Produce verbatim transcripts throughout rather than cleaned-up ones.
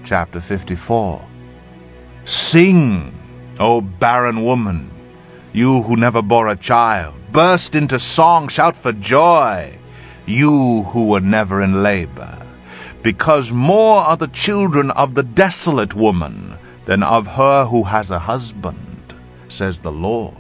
chapter fifty-four. Sing, O barren woman, you who never bore a child. Burst into song, shout for joy, you who were never in labor. Because more are the children of the desolate woman than of her who has a husband, says the Lord.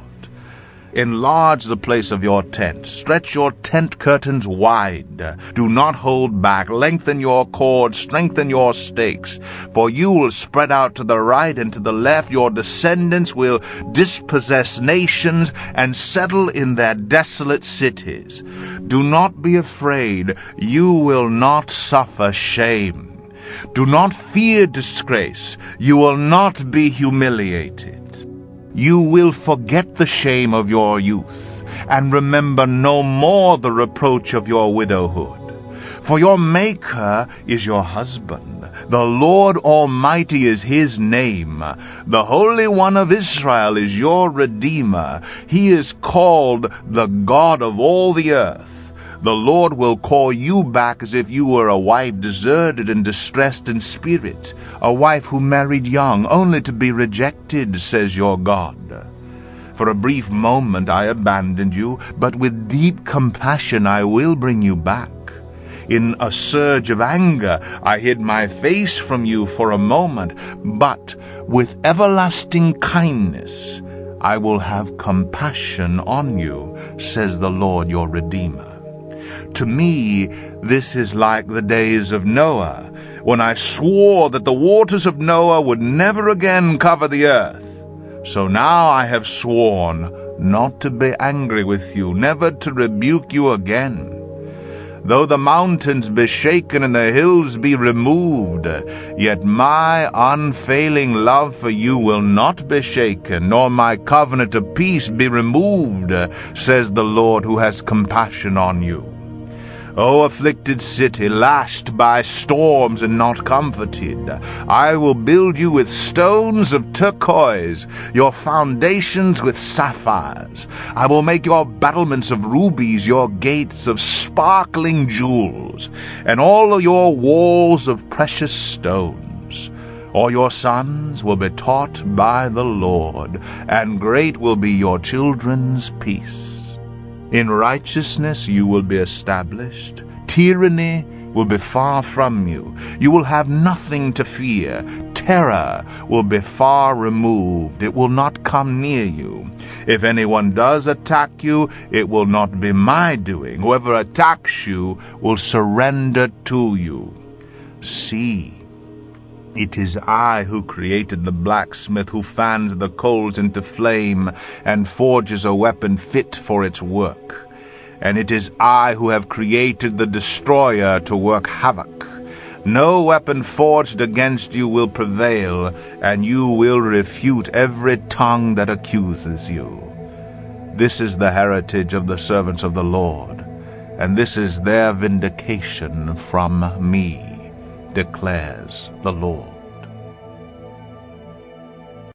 Enlarge the place of your tent. Stretch your tent curtains wide. Do not hold back. Lengthen your cords. Strengthen your stakes. For you will spread out to the right and to the left. Your descendants will dispossess nations and settle in their desolate cities. Do not be afraid. You will not suffer shame. Do not fear disgrace. You will not be humiliated. You will forget the shame of your youth, and remember no more the reproach of your widowhood. For your Maker is your husband. The Lord Almighty is his name. The Holy One of Israel is your Redeemer. He is called the God of all the earth. The Lord will call you back as if you were a wife deserted and distressed in spirit, a wife who married young, only to be rejected, says your God. For a brief moment I abandoned you, but with deep compassion I will bring you back. In a surge of anger I hid my face from you for a moment, but with everlasting kindness I will have compassion on you, says the Lord your Redeemer. To me, this is like the days of Noah, when I swore that the waters of Noah would never again cover the earth. So now I have sworn not to be angry with you, never to rebuke you again. Though the mountains be shaken and the hills be removed, yet my unfailing love for you will not be shaken, nor my covenant of peace be removed, says the Lord who has compassion on you. O afflicted city, lashed by storms and not comforted, I will build you with stones of turquoise, your foundations with sapphires. I will make your battlements of rubies, your gates of sparkling jewels, and all your walls of precious stones. All your sons will be taught by the Lord, and great will be your children's peace. In righteousness you will be established. Tyranny will be far from you. You will have nothing to fear. Terror will be far removed. It will not come near you. If anyone does attack you, it will not be my doing. Whoever attacks you will surrender to you. See, it is I who created the blacksmith, who fans the coals into flame and forges a weapon fit for its work. And it is I who have created the destroyer to work havoc. No weapon forged against you will prevail, and you will refute every tongue that accuses you. This is the heritage of the servants of the Lord, and this is their vindication from me, declares the Lord.